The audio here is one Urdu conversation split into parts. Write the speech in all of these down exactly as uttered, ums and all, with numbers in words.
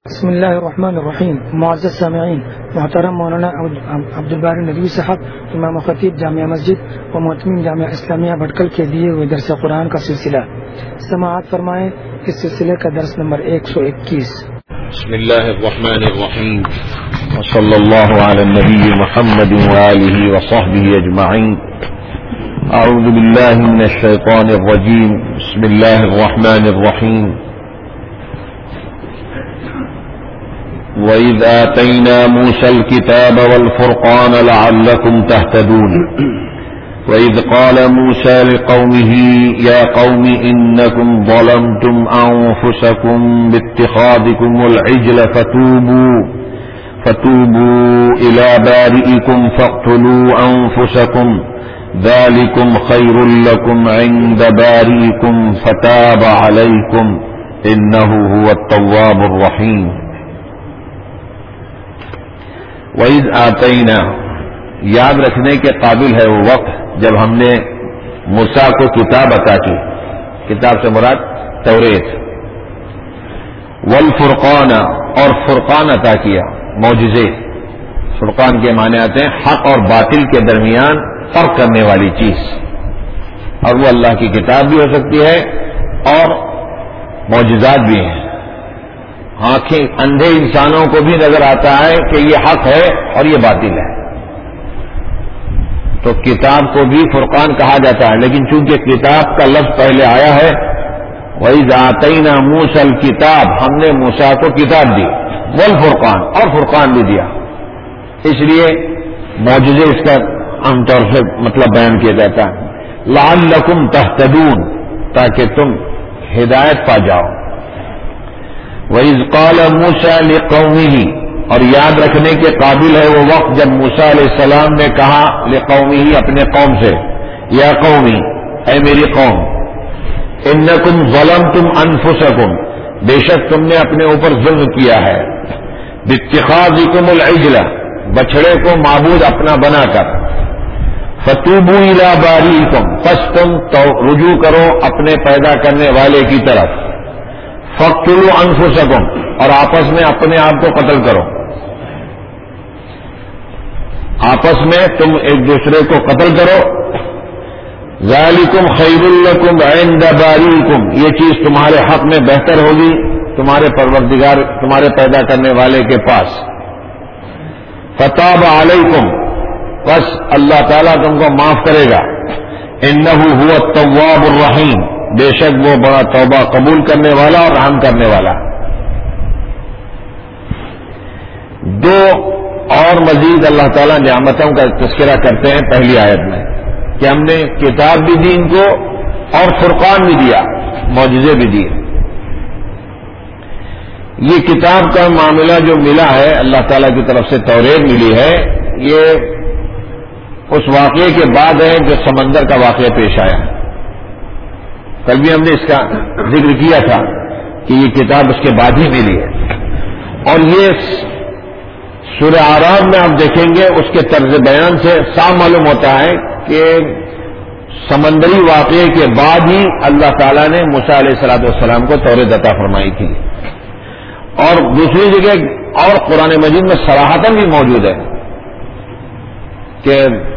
بسم اللہ الرحمن الرحیم. معزز سامعین، محترم مولانا عبد الباری ندوی صاحب، امام خطیب جامعہ مسجد و محتمین جامعہ اسلامیہ بھٹکل کے دیے ہوئے درس قرآن کا سلسلہ سماعت فرمائیں. اس سلسلے کا درس نمبر ایک سو اکیس. بسم اللہ الرحمن الرحیم وصلی اللہ علی النبی محمد وآلہ وصحبہ اجمعین. اعوذ باللہ من الشیطان الرجیم. بسم اللہ الرحمن الرحیم. وَإِذْ آتَيْنَا مُوسَى الْكِتَابَ وَالْفُرْقَانَ لَعَلَّكُمْ تَهْتَدُونَ. وَإِذْ قَالَ مُوسَى لِقَوْمِهِ يَا قَوْمِ إِنَّكُمْ ظَلَمْتُمْ أَنفُسَكُمْ بِاتِّخَاذِكُمُ الْعِجْلَ فَتُوبُوا فَتُوبُوا إِلَى بَارِئِكُمْ فَاقْتُلُوا أَنفُسَكُمْ ذَلِكُمْ خَيْرٌ لَكُمْ عِندَ بَارِئِكُمْ فَتَابَ عَلَيْكُمْ إِنَّهُ هُوَ التَّوَّابُ الرَّحِيمُ. وَإِذْ آتَيْنَا، یاد رکھنے کے قابل ہے وہ وقت جب ہم نے موسیٰ کو کتاب عطا کی. کتاب سے مراد توریت. والفرقان، اور فرقان عطا کیا، معجزے. فرقان کے معنی آتے ہیں حق اور باطل کے درمیان فرق کرنے والی چیز، اور وہ اللہ کی کتاب بھی ہو سکتی ہے اور معجزات بھی ہیں. آنکھیں اندھے انسانوں کو بھی نظر آتا ہے کہ یہ حق ہے اور یہ باطل ہے، تو کتاب کو بھی فرقان کہا جاتا ہے. لیکن چونکہ کتاب کا لفظ پہلے آیا ہے، وَإِذْ آتَيْنَا مُوسَى الْكِتَابَ، ہم نے موسیٰ کو کتاب دی، والفرقان، اور فرقان بھی دیا. اس لیے معجزے اس کا عام طور سے مطلب بیان کیا جاتا ہے. لَعَلَّكُمْ تَهْتَدُونَ، تاکہ تم ہدایت پا جاؤ. وَإِذْ قَالَ مُوسَى لِقَوْمِهِ، اور یاد رکھنے کے قابل ہے وہ وقت جب موسیٰ علیہ السلام نے کہا لِقَوْمِهِ، اپنے قوم سے، یا قومی، اے میری قوم، اِنَّكُمْ ظَلَمْتُمْ أَنفُسَكُمْ، بے شک تم نے اپنے اوپر ظلم کیا ہے، بِاتِّخَاذِكُمُ الْعِجْلَ، بچڑے کو معبود اپنا بنا کر، فَتُوبُوا إِلَى بَارِئِكُمْ، پس تم رجوع کرو اپنے پیدا کرنے والے کی طرف، فَاقْتُلُوا أَنفُسَكُمْ، اور آپس میں اپنے آپ کو قتل کرو. آپس میں تم ایک دوسرے کو قتل کرو. ذَلِكُمْ خَيْرٌ لَكُمْ عِندَ بَارِئِكُمْ، یہ چیز تمہارے حق میں بہتر ہوگی تمہارے پروردگار، تمہارے پیدا کرنے والے کے پاس. فَتَابَ عَلَيْكُمْ، بس اللہ تعالیٰ تم کو معاف کرے گا. إِنَّهُ هُوَ التَّوَّابُ الرَّحِيمُ، بے شک وہ بڑا توبہ قبول کرنے والا اور رحم کرنے والا. دو اور مزید اللہ تعالیٰ نعمتوں کا تذکرہ کرتے ہیں پہلی آیت میں، کہ ہم نے کتاب بھی دی ان کو اور فرقان بھی دیا، معجزے بھی دیے. یہ کتاب کا معاملہ جو ملا ہے اللہ تعالیٰ کی طرف سے، توریت ملی ہے، یہ اس واقعے کے بعد ہے جو سمندر کا واقعہ پیش آیا. کل بھی ہم نے اس کا ذکر کیا تھا کہ یہ کتاب اس کے بعد ہی ملی ہے. اور یہ سورہ اعراف میں آپ دیکھیں گے اس کے طرز بیان سے صاف معلوم ہوتا ہے کہ سمندری واقعے کے بعد ہی اللہ تعالیٰ نے موسیٰ علیہ الصلوۃ والسلام کو توریت عطا فرمائی تھی. اور دوسری جگہ اور قرآن مجید میں صراحتاً بھی موجود ہے کہ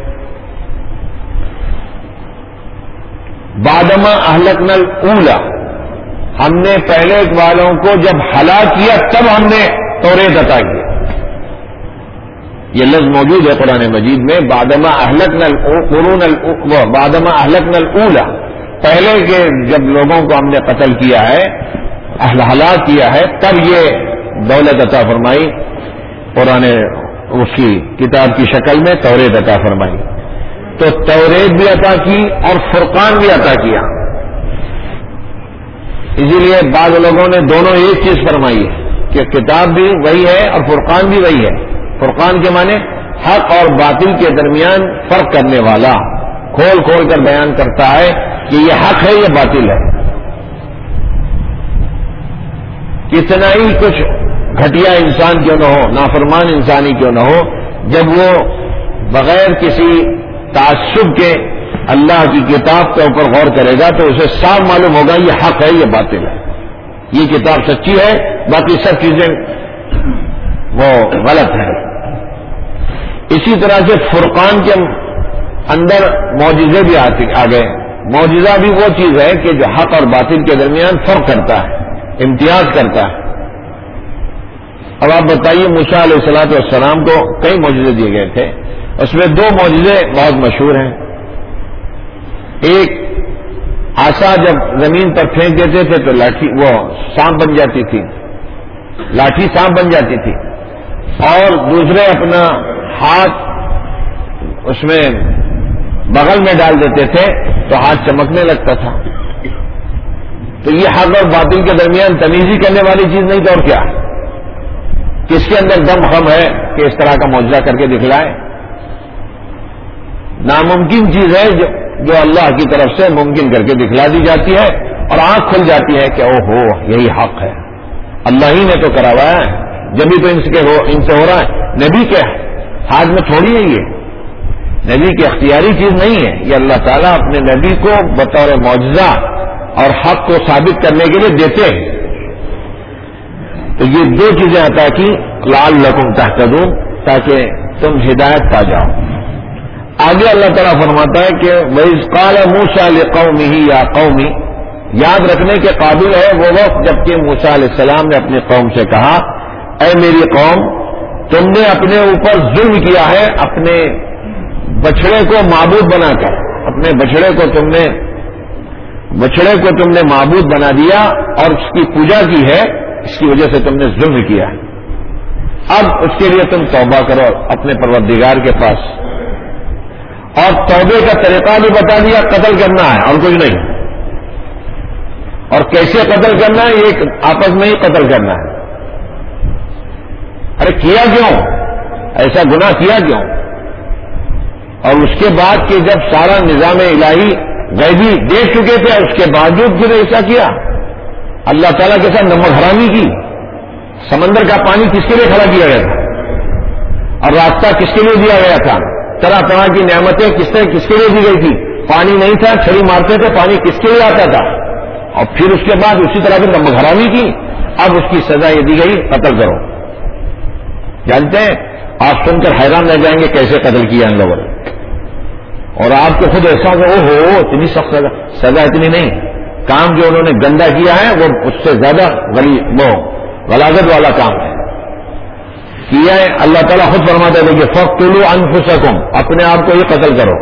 بعدما اہلکنا الاولی، ہم نے پہلے والوں کو جب ہلاک کیا تب ہم نے توریت عطا کی. یہ لفظ موجود ہے قرآن مجید میں، بعدما اہلکنا القرون بعدما اہلکنا الاولی، پہلے کے جب لوگوں کو ہم نے قتل کیا ہے، ہلاک کیا ہے، تب یہ دولت عطا فرمائی، قرآن اس کی کتاب کی شکل میں توریت عطا فرمائی. تو توریت بھی عطا کی اور فرقان بھی عطا کیا. اسی لیے بعض لوگوں نے دونوں ایک چیز فرمائی ہے کہ کتاب بھی وہی ہے اور فرقان بھی وہی ہے. فرقان کے معنی حق اور باطل کے درمیان فرق کرنے والا، کھول کھول کر بیان کرتا ہے کہ یہ حق ہے یہ باطل ہے. کتنا ہی کچھ گھٹیا انسان کیوں نہ ہو، نافرمان انسانی کیوں نہ ہو، جب وہ بغیر کسی تعصب کے اللہ کی کتاب کے اوپر غور کرے گا تو اسے صاف معلوم ہوگا یہ حق ہے یہ باطل ہے، یہ کتاب سچی ہے، باقی سب چیزیں وہ غلط ہے. اسی طرح سے فرقان کے اندر معجزے بھی آ گئے. معجزہ بھی وہ چیز ہے کہ جو حق اور باطل کے درمیان فرق کرتا ہے, امتیاز کرتا ہے. اب آپ بتائیے, موسیٰ علیہ الصلوۃ والسلام کو کئی معجزے دیے گئے تھے, اس میں دو معجزے بہت مشہور ہیں. ایک, عصا جب زمین پر پھینک دیتے تھے تو لاٹھی وہ سانپ بن جاتی تھی, لاٹھی سانپ بن جاتی تھی. اور دوسرے اپنا ہاتھ اس میں بغل میں ڈال دیتے تھے تو ہاتھ چمکنے لگتا تھا. تو یہ حق اور باطل کے درمیان تمیزی کرنے والی چیز نہیں تو اور کیا؟ کس کے اندر دم خم ہے کہ اس طرح کا معجزہ کر کے دکھلائے؟ ناممکن چیز ہے جو جو اللہ کی طرف سے ممکن کر کے دکھلا دی جاتی ہے اور آنکھ کھل جاتی ہے کہ او ہو یہی حق ہے, اللہ ہی نے تو کروایا ہے, جبھی تو ان سے ہو ان سے ہو رہا ہے. نبی کے ہاتھ میں تھوڑی ہے, یہ نبی کی اختیاری چیز نہیں ہے, یہ اللہ تعالیٰ اپنے نبی کو بطور معجزہ اور حق کو ثابت کرنے کے لیے دیتے ہیں. تو یہ دو چیزیں عطا کی, لعلکم تہتدون, تاکہ تم ہدایت پا جاؤ. آگے اللہ تعالیٰ فرماتا ہے کہ وَإِذْ قَالَ مُوسَىٰ لِقَوْمِهِ يَا قَوْمِ, یاد رکھنے کے قابل ہے وہ وقت جبکہ موسیٰ علیہ السلام نے اپنی قوم سے کہا, اے میری قوم, تم نے اپنے اوپر ظلم کیا ہے اپنے بچڑے کو معبود بنا کر. اپنے بچڑے کو تم نے بچڑے کو تم نے معبود بنا دیا اور اس کی پوجا کی ہے, اس کی وجہ سے تم نے ظلم کیا ہے. اب اس کے لیے تم توبہ کرو اپنے پروردگار کے پاس, اور توبے کا طریقہ بھی بتا دیا, قتل کرنا ہے اور کچھ نہیں. اور کیسے قتل کرنا ہے؟ یہ آپس میں ہی قتل کرنا ہے. ارے کیا کیوں ایسا گناہ کیا کیوں؟ اور اس کے بعد کہ جب سارا نظام الہی غیبی دیکھ چکے تھے اس کے باوجود پھر ایسا کیا. اللہ تعالیٰ کے ساتھ نمک حرامی کی. سمندر کا پانی کس کے لیے کھڑا کیا گیا تھا اور راستہ کس کے لیے دیا گیا تھا؟ طرح طرح کی نعمتیں کس طرح کس کے لیے دی گئی تھی؟ پانی نہیں تھا, چھڑی مارتے تھے, پانی کس کے لیے آتا تھا؟ اور پھر اس کے بعد اسی طرح کی نمک حرامی کی. اب اس کی سزا یہ دی گئی, قتل کرو. جانتے ہیں آپ سن کر حیران رہ جائیں گے کیسے قتل کیا ان لوگوں نے. اور آپ کو خود احساس ہو ہو اتنی سخت سزا, سزا اتنی نہیں. کام جو انہوں نے گندا کیا ہے وہ اس سے زیادہ غلی وہ غلاظت والا کام ہے کیا ہے. اللہ تعالیٰ خود فرماتا ہے کہ فَاقْتُلُوا أَنفُسَكُمْ, اپنے آپ کو یہ قتل کرو.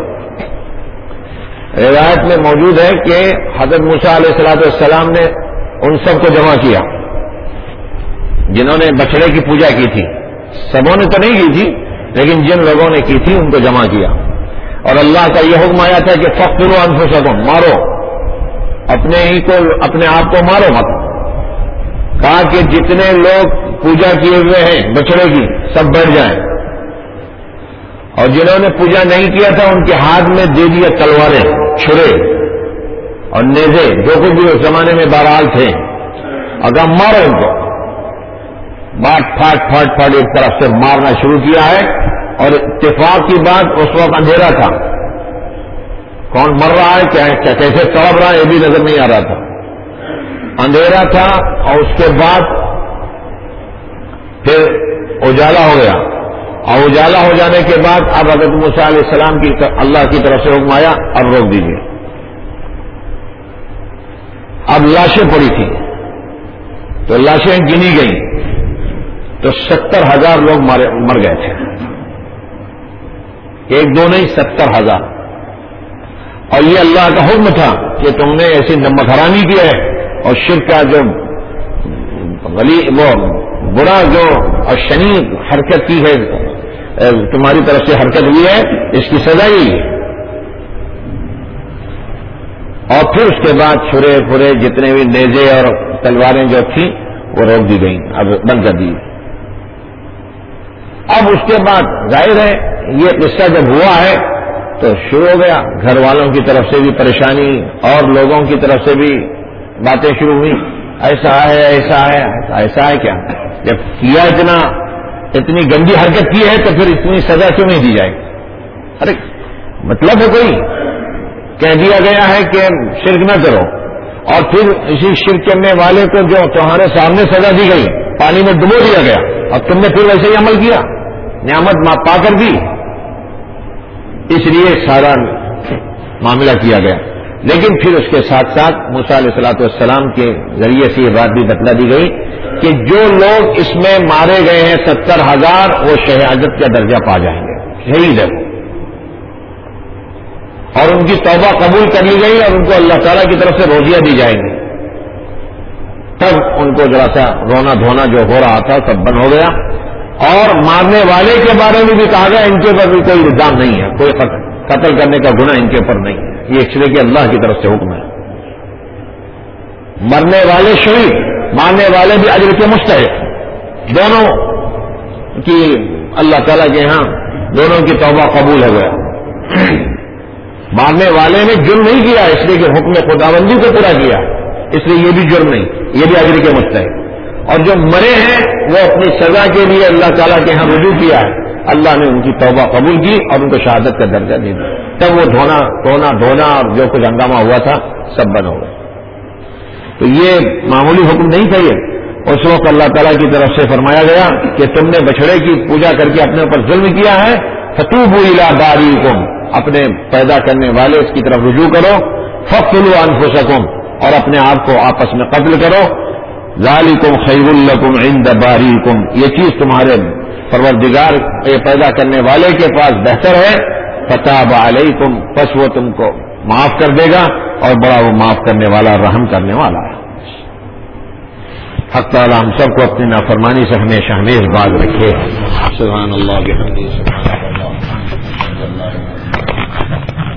روایت میں موجود ہے کہ حضرت موسیٰ علیہ الصلوۃ والسلام نے ان سب کو جمع کیا جنہوں نے بچڑے کی پوجا کی تھی. سبوں نے تو نہیں کی تھی, لیکن جن لوگوں نے کی تھی ان کو جمع کیا. اور اللہ کا یہ حکم آیا تھا کہ فَاقْتُلُوا أَنفُسَكُمْ, مارو اپنے ہی کو, اپنے آپ کو مارو مت. کہا کہ جتنے لوگ پوجا کیے ہوئے ہیں بچڑے کی سب بیٹھ جائیں, اور جنہوں نے پوجا نہیں کیا تھا ان کے ہاتھ میں دے دیا تلواریں, چھرے اور نیزے, جو کچھ بھی اس زمانے میں بہرحال تھے. اگر مارو ان کو, بات پھاٹ پھاٹ پھاٹ ایک طرف سے مارنا شروع کیا ہے. اور اتفاق کی بات اس وقت اندھیرا تھا, کون مر رہا ہے کیا, کیا کیسے تڑپ رہا ہے یہ بھی نظر نہیں آ رہا تھا, اندھیرا تھا. اور اس کے بعد پھر اجالا ہو گیا, اور اجالا ہو جانے کے بعد اب حضرت موسیٰ علیہ السلام کی اللہ کی طرف سے حکم آیا, اب روک دیجیے. اب لاشیں پڑی تھیں تو لاشیں گنی گئیں تو ستر ہزار لوگ مر گئے تھے, ایک دو نہیں ستر ہزار. اور یہ اللہ کا حکم تھا کہ تم نے ایسی نمک حرامی کی ہے اور شرک کا جو غلی وہ برا جو اور شنیع حرکت کی ہے, تمہاری طرف سے حرکت ہوئی ہے, اس کی سزا ہی ہے. اور پھر اس کے بعد چھرے پھرے جتنے بھی نیزے اور تلواریں جو تھیں وہ روک دی گئیں, اب بند کر دی. اب اس کے بعد ظاہر ہے یہ قصہ جب ہوا ہے تو شروع ہو گیا, گھر والوں کی طرف سے بھی پریشانی اور لوگوں کی طرف سے بھی باتیں شروع ہوئی, ایسا ہے ایسا ہے ایسا ہے. کیا جب کیا اتنا اتنی گندی حرکت کی ہے تو پھر اتنی سزا کیوں نہیں دی جائے گی؟ ارے مطلب ہے کوئی کہہ دیا گیا ہے کہ شرک نہ کرو, اور پھر اسی شرک کرنے والے کو جو تمہارے سامنے سزا دی گئی, پانی میں ڈبو دیا گیا, اور تم نے پھر ویسے ہی عمل کیا، نعمت پا کر دی، اس لیے سارا معاملہ کیا گیا۔ لیکن پھر اس کے ساتھ ساتھ موسیٰ علیہ الصلوۃ والسلام کے ذریعے سے یہ بات بھی بتلا دی گئی کہ جو لوگ اس میں مارے گئے ہیں ستر ہزار وہ شہادت کا درجہ پا جائیں گے، شہید ہے وہ، اور ان کی توبہ قبول کر لی گئی اور ان کو اللہ تعالیٰ کی طرف سے روزیاں دی جائیں گی۔ تب ان کو ذرا سا رونا دھونا جو ہو رہا تھا سب بند ہو گیا، اور مارنے والے کے بارے میں بھی کہا گیا ان کے اوپر بھی کوئی الزام نہیں ہے، کوئی قتل قتل کرنے کا گناہ ان کے اوپر نہیں ہے، یہ ایک سرے کے اللہ کی طرف سے حکم ہے۔ مرنے والے شہید، مارنے والے بھی اجر کے مستحق، دونوں کی اللہ تعالیٰ کے ہاں دونوں کی توبہ قبول ہو گیا۔ مارنے والے نے جرم نہیں کیا اس لیے کہ حکم خداوندی کو پورا کیا، اس لیے یہ بھی جرم نہیں، یہ بھی اجر کے مستحق، اور جو مرے ہیں وہ اپنی سزا کے لیے اللہ تعالیٰ کے ہاں رجوع کیا ہے، اللہ نے ان کی توبہ قبول کی اور ان کو شہادت کا درجہ دے دیا، تب وہ دھونا دھونا دھونا اور جو کچھ ہنگامہ ہوا تھا سب بند ہو گیا۔ تو یہ معمولی حکم نہیں تھا، یہ اس وقت اللہ تعالیٰ کی طرف سے فرمایا گیا کہ تم نے بچڑے کی پوجا کر کے اپنے اوپر ظلم کیا ہے، فتوبوا الی باریکم، اپنے پیدا کرنے والے اس کی طرف رجوع کرو، فاقتلوا انفسکم، اور اپنے آپ کو آپس میں قتل کرو، ذالکم خیر لکم عند باریکم، یہ چیز تمہارے پروردگار یہ پیدا کرنے والے کے پاس بہتر ہے، فتاب علیکم، پس وہ تم کو معاف کر دے گا، اور بڑا وہ معاف کرنے والا رحم کرنے والا ہے۔ حق تعالی ہم سب کو اپنی نافرمانی سے ہمیشہ ہمیش باز رکھے۔ سبحان اللہ بحمدہ، سبحان اللہ۔